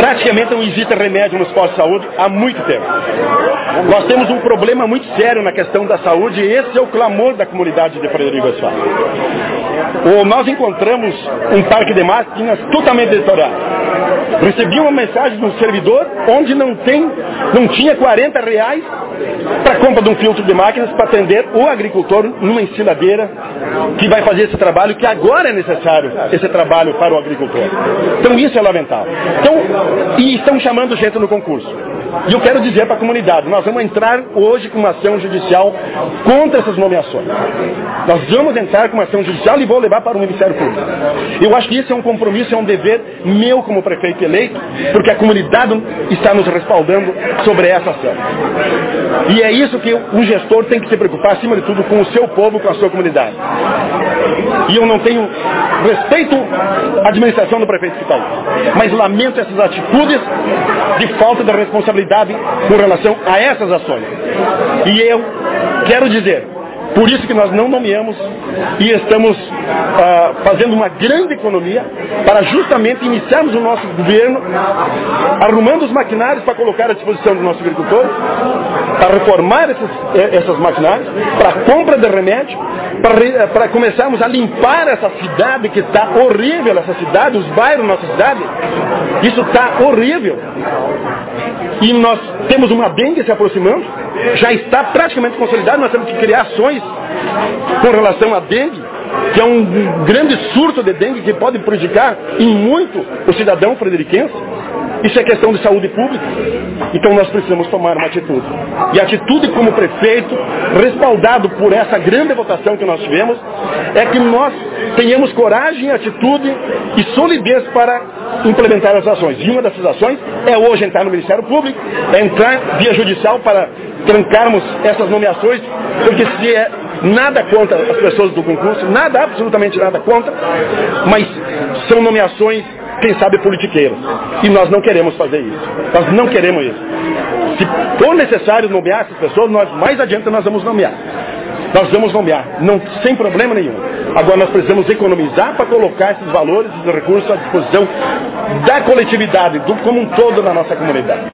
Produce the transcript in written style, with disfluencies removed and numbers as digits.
praticamente não existe remédio nos postos de saúde há muito tempo. Nós temos um problema muito sério na questão da saúde e esse é o clamor da comunidade de Frederico Westphalen. Nós encontramos um parque de máquinas totalmente deteriorado. Recebi uma mensagem de um servidor onde não tinha R$40 para a compra de um filtro de máquinas para atender o agricultor numa ensiladeira que vai fazer esse trabalho, que agora é necessário esse trabalho para o agricultor. Então isso é lamentável. E estão chamando gente no concurso. E eu quero dizer para a comunidade, nós vamos entrar hoje com uma ação judicial contra essas nomeações. Nós vamos entrar com uma ação judicial e vou levar para o Ministério Público. Eu acho que isso é um compromisso, é um dever meu como prefeito eleito, porque a comunidade está nos respaldando sobre essa ação. E é isso que um gestor tem que se preocupar, acima de tudo, com o seu povo, com a sua comunidade. E eu não tenho respeito à administração do prefeito que está aí, mas lamento essas atitudes de falta de responsabilidade com relação a essas ações. E eu quero dizer, por isso que nós não nomeamos e estamos fazendo uma grande economia para justamente iniciarmos o nosso governo arrumando os maquinários para colocar à disposição dos nossos agricultores, para reformar essas maquinários, para a compra de remédio, para começarmos a limpar essa cidade que está horrível, essa cidade, os bairros da nossa cidade, isso está horrível. E nós temos uma dengue se aproximando, já está praticamente consolidado, nós temos que criar ações com relação à dengue, que é um grande surto de dengue que pode prejudicar em muito o cidadão frederiquense. Isso é questão de saúde pública. Então nós precisamos tomar uma atitude. E a atitude como prefeito, respaldado por essa grande votação que nós tivemos, é que nós tenhamos coragem, atitude e solidez para implementar as ações. E uma dessas ações é hoje entrar no Ministério Público, é entrar via judicial para trancarmos essas nomeações, porque se é nada contra as pessoas do concurso, nada, absolutamente nada contra, mas são nomeações, quem sabe, politiqueiras. E nós não queremos fazer isso. Nós não queremos isso. Se for necessário nomear essas pessoas, mais adiante nós vamos nomear. Nós vamos nomear, sem problema nenhum. Agora nós precisamos economizar para colocar esses valores e recursos à disposição da coletividade, como um todo na nossa comunidade.